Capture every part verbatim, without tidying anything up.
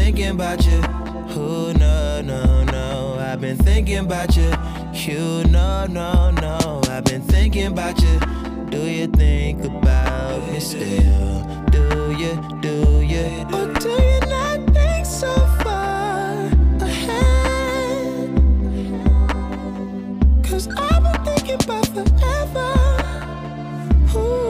thinking about you. Oh, no, no, no. I've been thinking about you. You, no, no, no. I've been thinking about you. Do you think about me still? Do you, do you? Or do you not think so far ahead? Cause I've been thinking about forever. Ooh.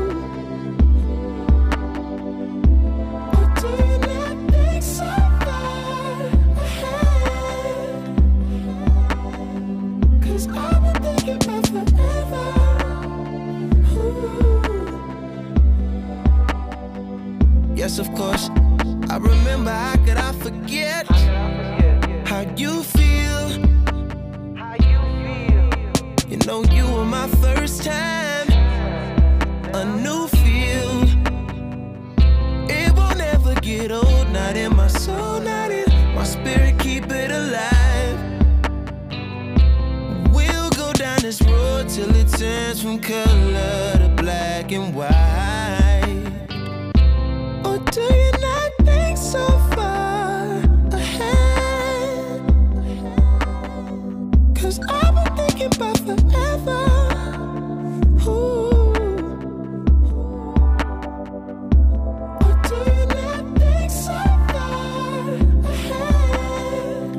Yes, of course, I remember. How could I forget how you feel? You know you were my first time, a new feel. It won't ever get old, not in my soul, not in my spirit, keep it alive. We'll go down this road till it turns from color to black and white. Or do you not think so far ahead? Cause I've been thinking about forever. Ooh. Or do you not think so far ahead?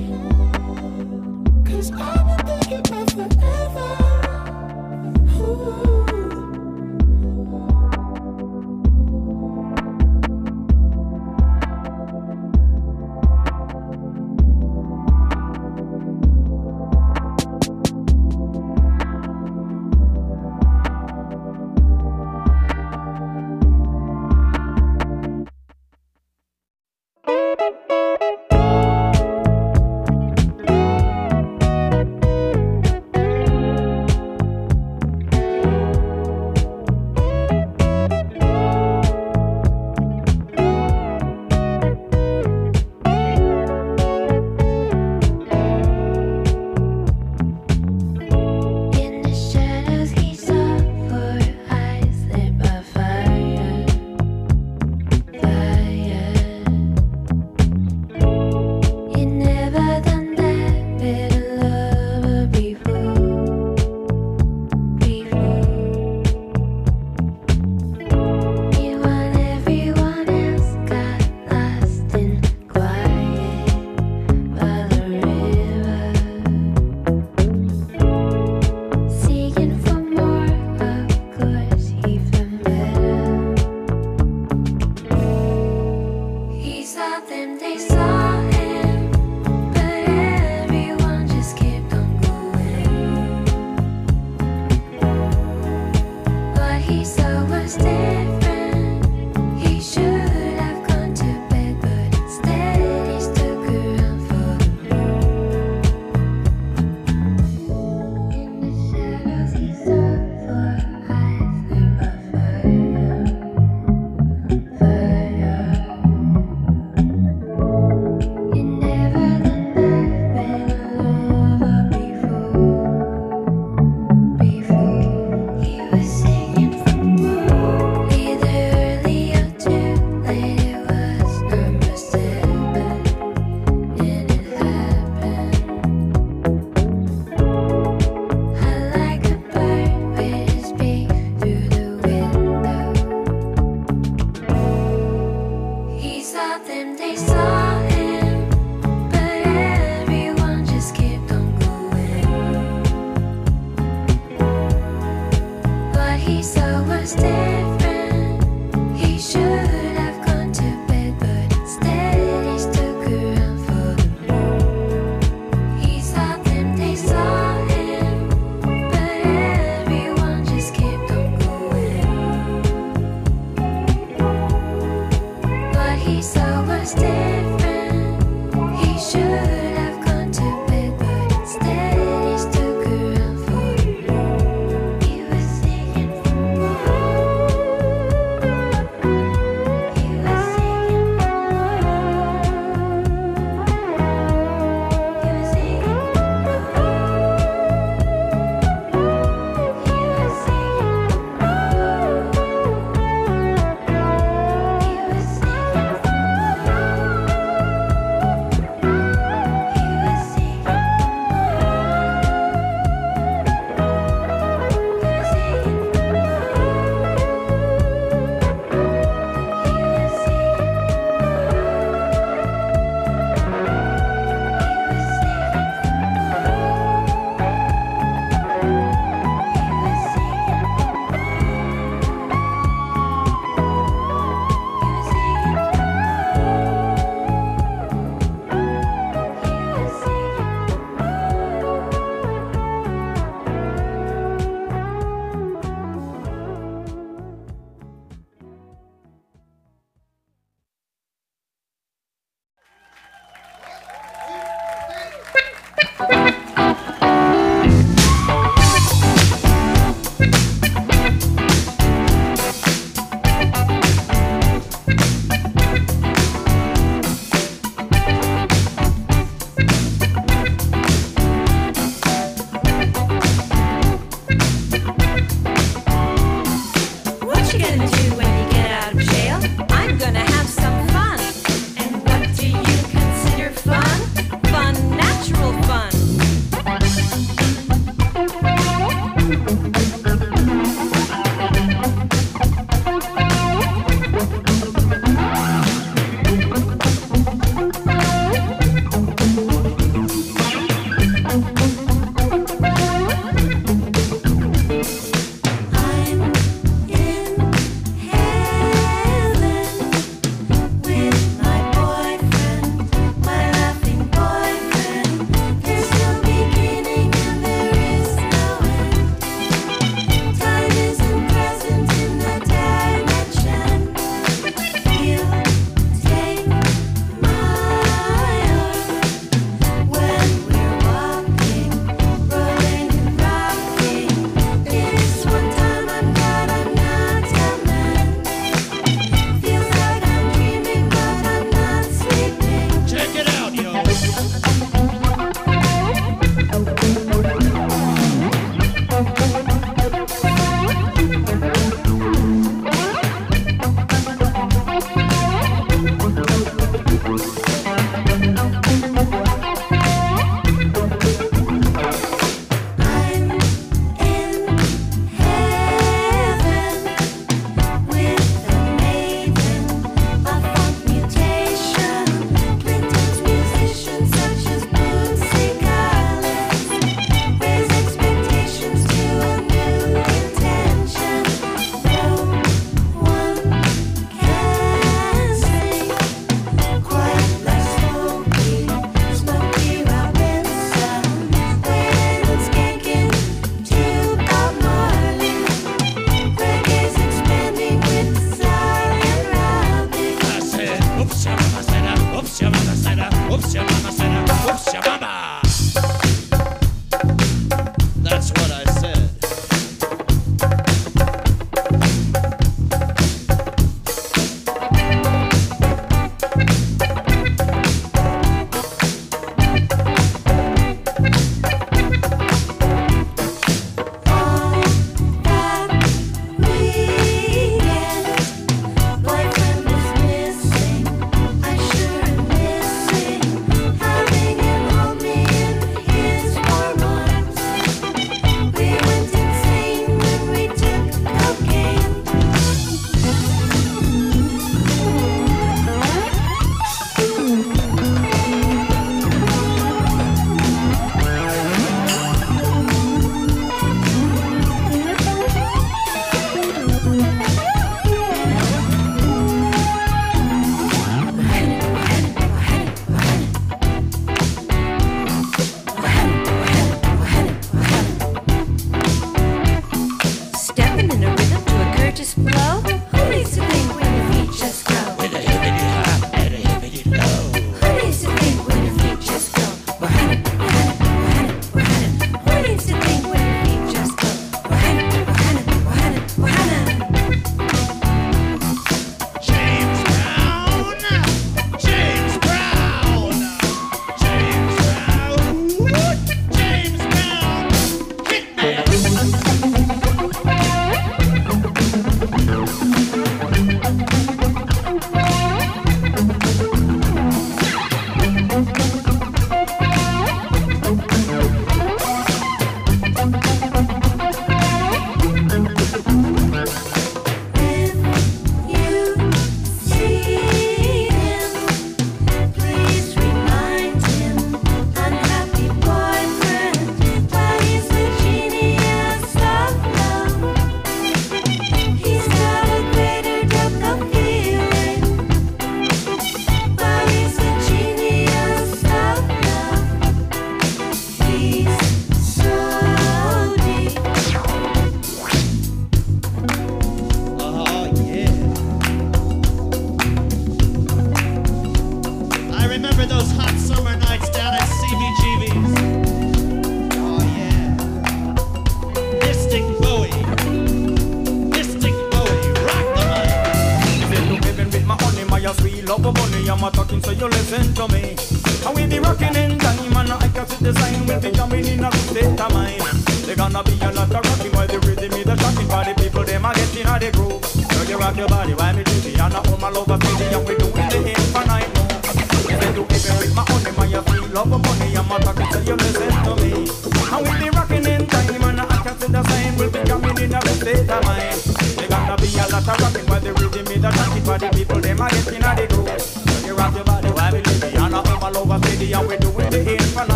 Cause I've been thinking about forever. Ooh.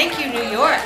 Thank you, New York.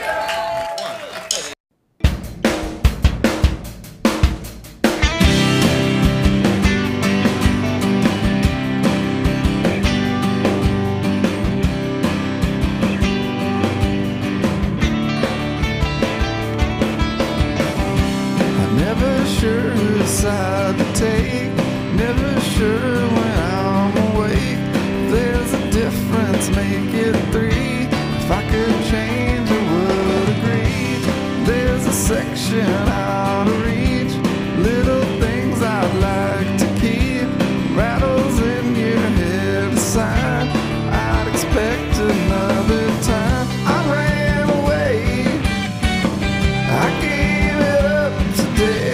Sure whose side to take, never sure when I'm awake. There's a difference, make it three. If I could change, I would agree. There's a section out of reach, little things I'd like to keep. Rattles in your head, a sign I'd expect another time. I ran away, I gave it up today.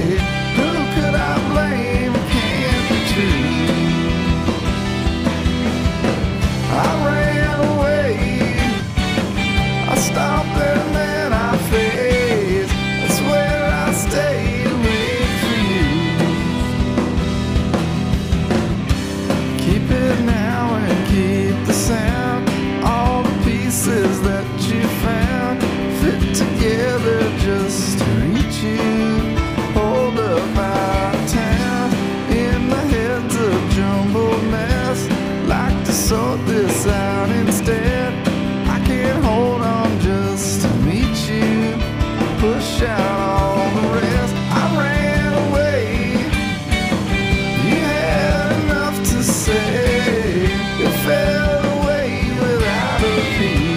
Just to reach you, hold up out of town. In my head's a jumbled mess, like to sort this out instead. I can't hold on just to meet you, push out all the rest. I ran away, you had enough to say, it fell away without a beat.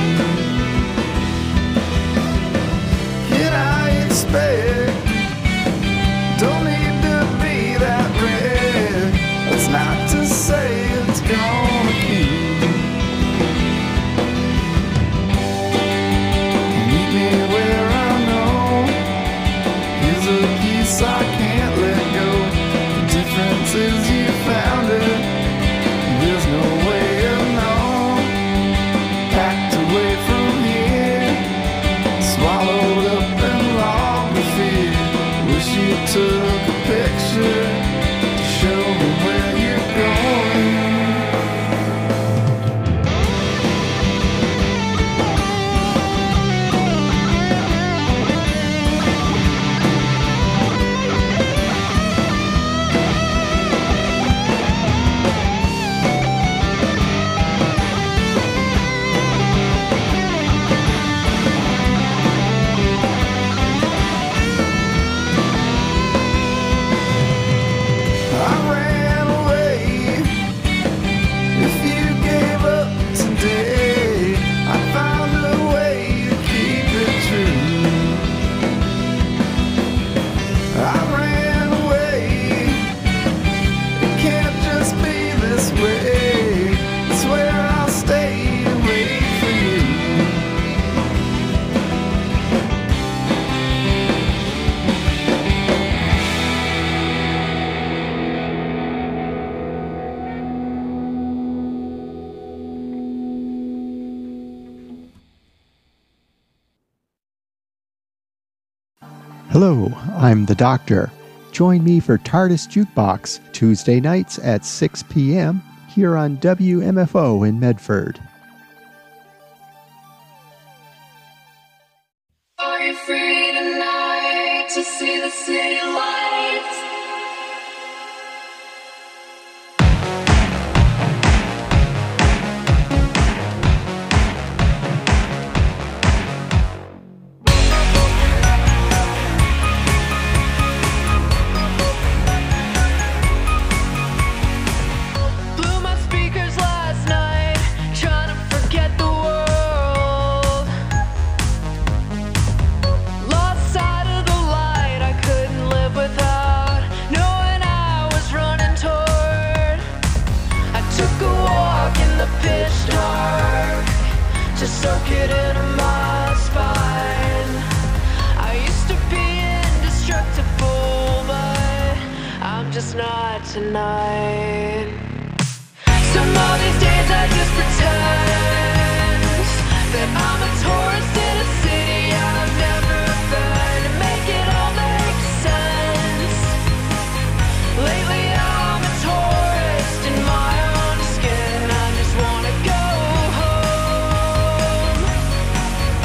Don't need to be that red. That's not to say it's gonna keep. Meet me where I know. Here's a piece I can't let go. The difference is you found it. There's no way of knowing. Packed away from here, swallowed up and lost the fear. Wish you took a picture to show me where you're going. Hello, I'm the Doctor. Join me for TARDIS Jukebox, Tuesday nights at six p.m. here on W M F O in Medford. Are you free tonight to see the city lights? Soak it into my spine. I used to be indestructible, but I'm just not tonight. Some of these days I just pretend that I'm a tourist in a city I've never been, to make it all make sense. Lately I'm a tourist in my own skin. I just wanna go home.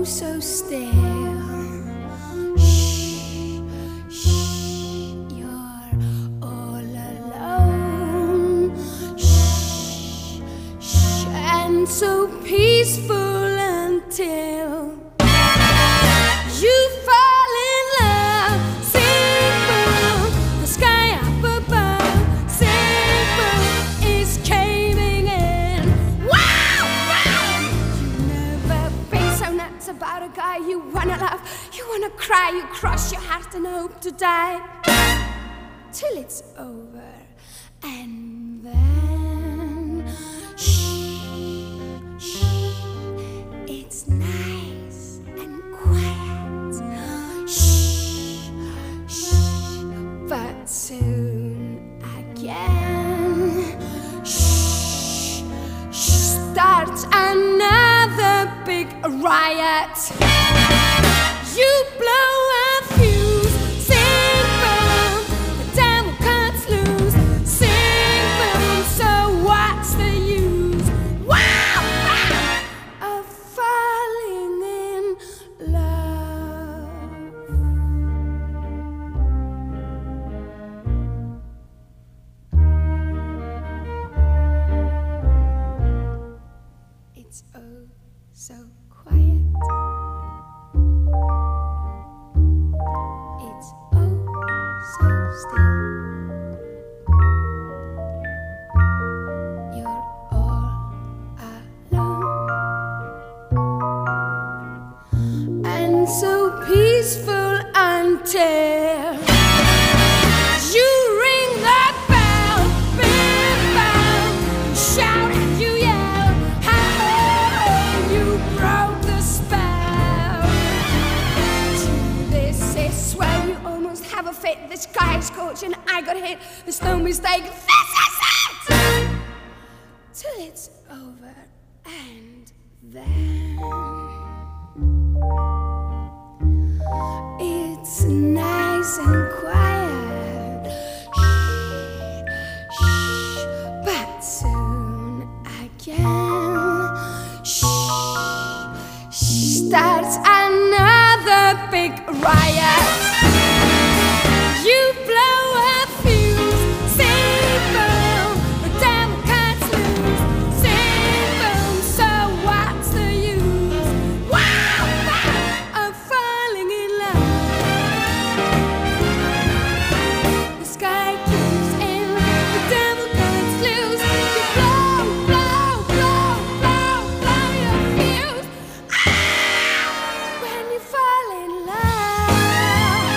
oh so still. Shh, shh, you're all alone. Shh, shh, and so peaceful until you fall in love. Simple, the sky up above. Simple is caving in. Wow, wow. You never been so nuts about a guy you wanna love. You wanna cry, you cross your heart and hope to die till it's over. And then shh, shh, it's nice and quiet. Shh, shh, but soon again, shh, shh, starts another big riot. You blow a fuse. Sing boom, the devil cuts loose. Sing boom, so what's the use? Wow, wow, of falling in love. It's oh so quiet. It's oh so still. You're all alone, and so peaceful until you ring that bell. Big bell, you shout and you yell. How you broke the spell. This is where you almost have a fit. The sky is scorching, I got hit. There's no mistake. This is it. Till it's over, and then it's nice and quiet. Shh, shh, but soon again, shh, shh, starts another big riot. You blow a fuse. Sing boom, the devil cuts loose. Sing boom, so what's the use? Wow, wow, of falling in love. The sky keeps in, the devil cuts loose. You blow, blow, blow, blow, blow your fuse. Ah, when you fall in love.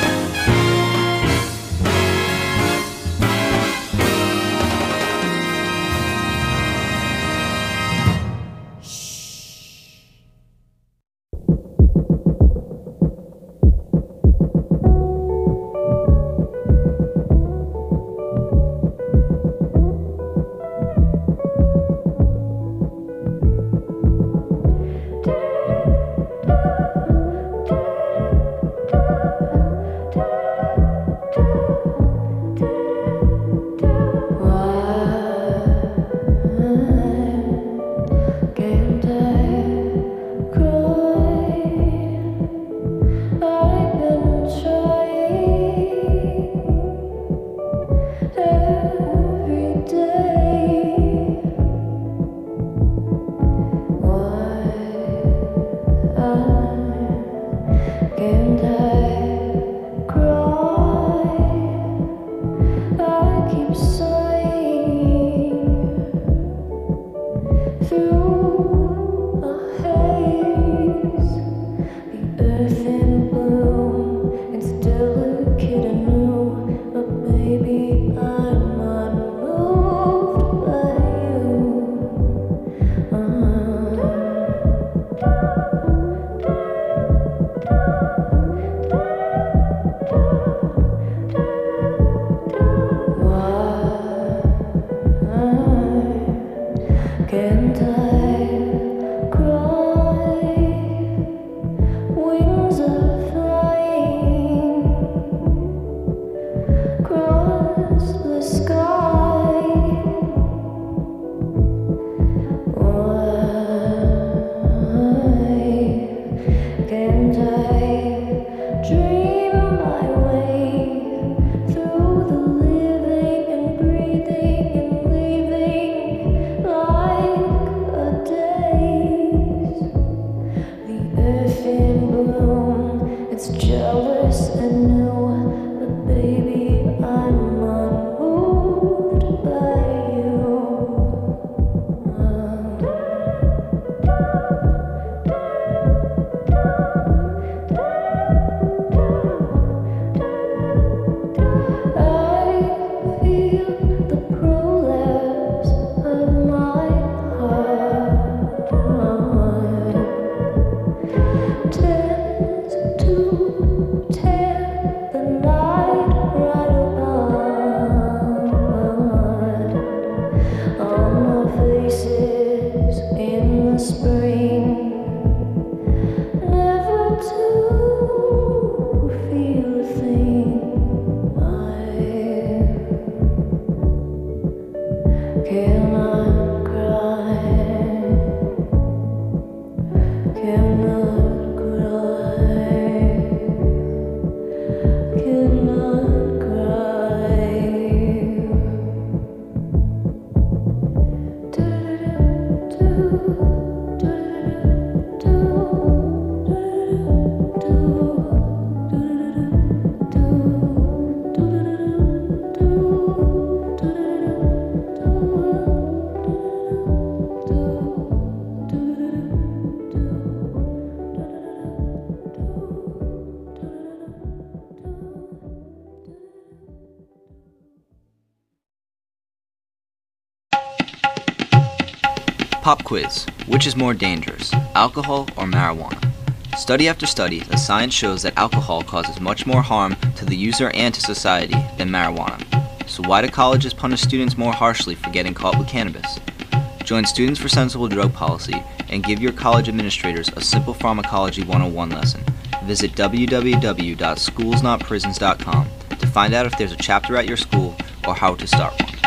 Pop quiz. Which is more dangerous, alcohol or marijuana? Study after study, the science shows that alcohol causes much more harm to the user and to society than marijuana. So why do colleges punish students more harshly for getting caught with cannabis? Join Students for Sensible Drug Policy and give your college administrators a simple pharmacology one oh one lesson. Visit w w w dot schools not prisons dot com to find out if there's a chapter at your school or how to start one.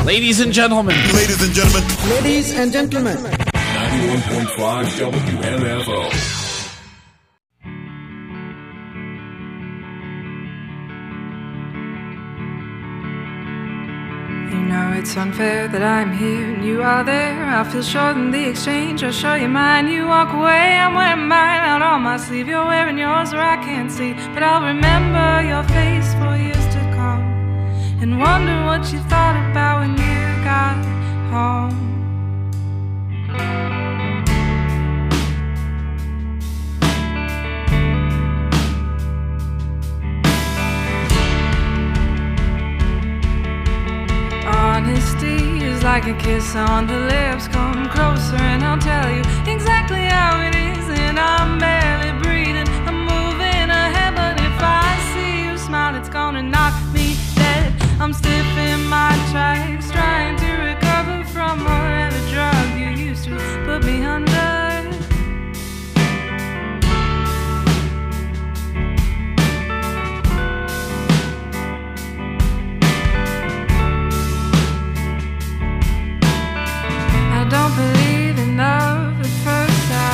Ladies and gentlemen. Ladies and gentlemen. Ladies and gentlemen. ninety-one point five W M F O. You know it's unfair that I'm here and you are there. I feel short in the exchange. I'll show you mine. You walk away, I'm wearing mine out on my sleeve. You're wearing yours where I can't see, but I'll remember your face for years to come and wonder what you thought about when you got home. Honesty is like a kiss on the lips. Come closer and I'll tell you exactly how it is. And I'm barely breathing, I'm moving ahead, but if I see you smile, it's gonna knock me dead. I'm stiff in my tracks, trying to recover from whatever drug you used to put me under. I don't believe in love at first sight.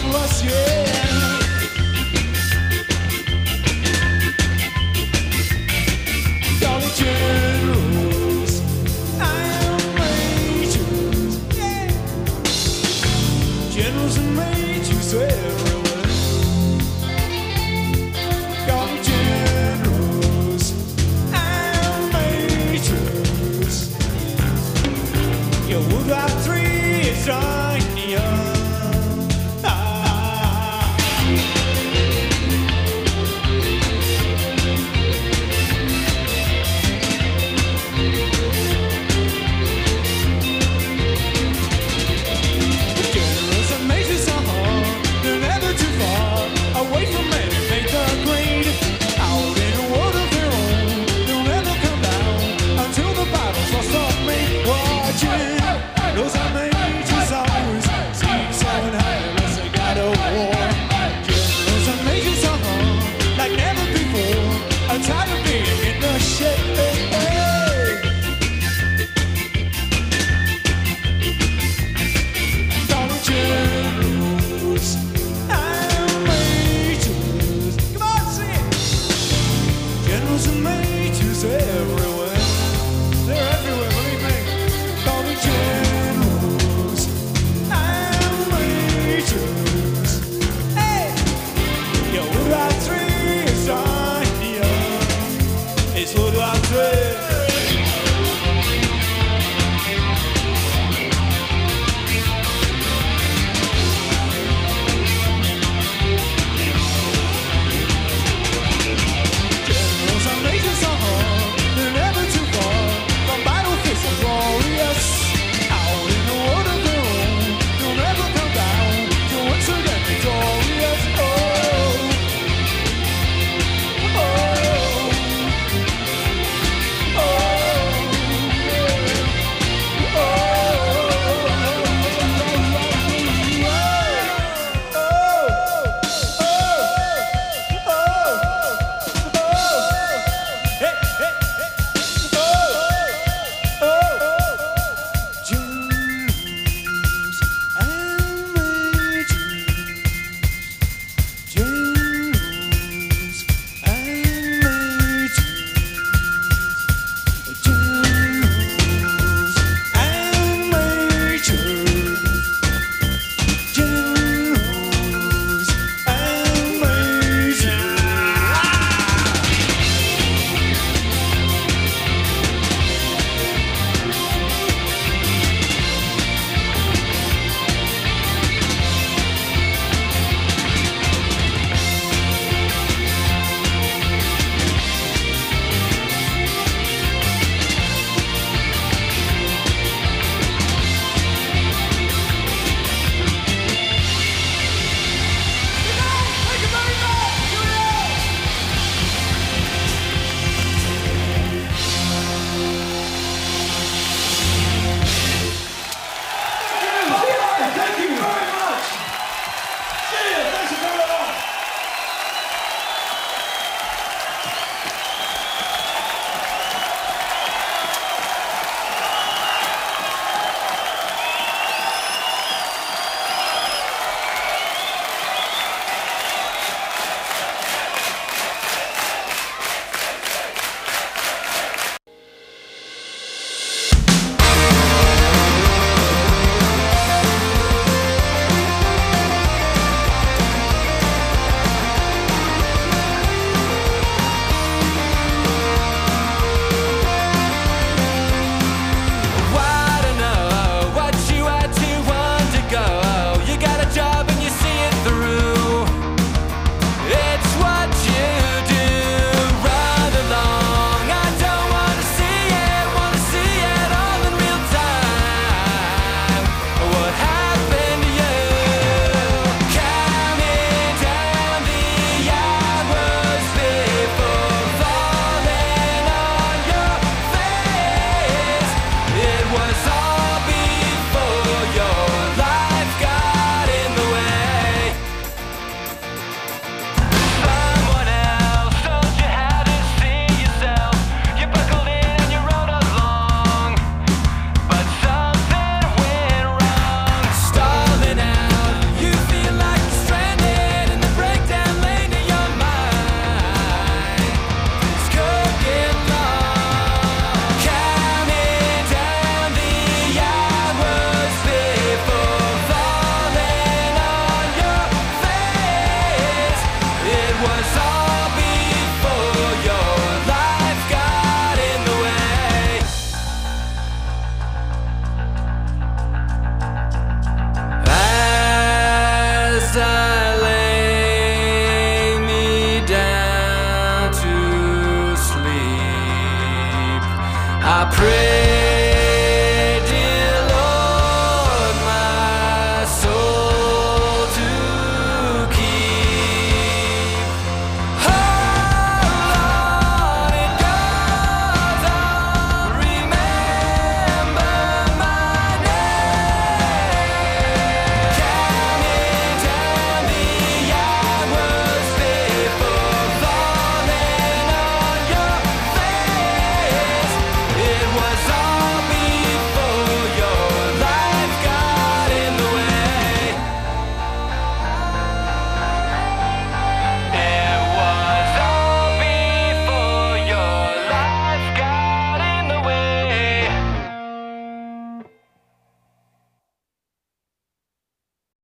us, yeah. Call it generals and majors, yeah. Generals and majors everywhere. Call it generals and majors. Your World War Three is drawing near. Those are majors.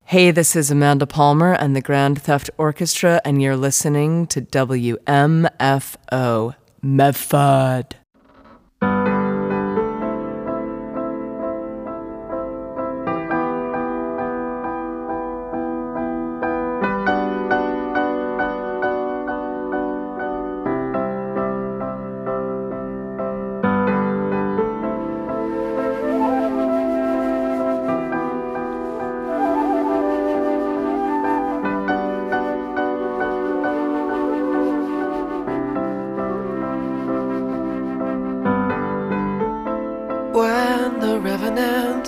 Hey, this is Amanda Palmer and the Grand Theft Orchestra, and you're listening to W M F O, Medford. When the Revenant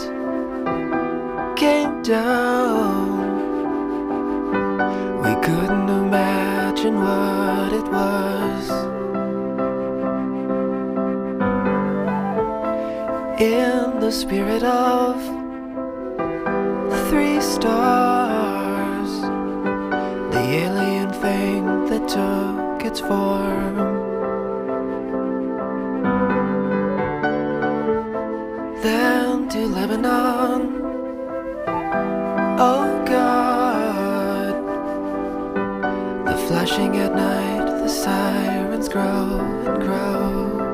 came down, we couldn't imagine what it was. In the spirit of the three stars, the alien thing that took its form. Then to Lebanon, oh God, the flashing at night, the sirens grow and grow.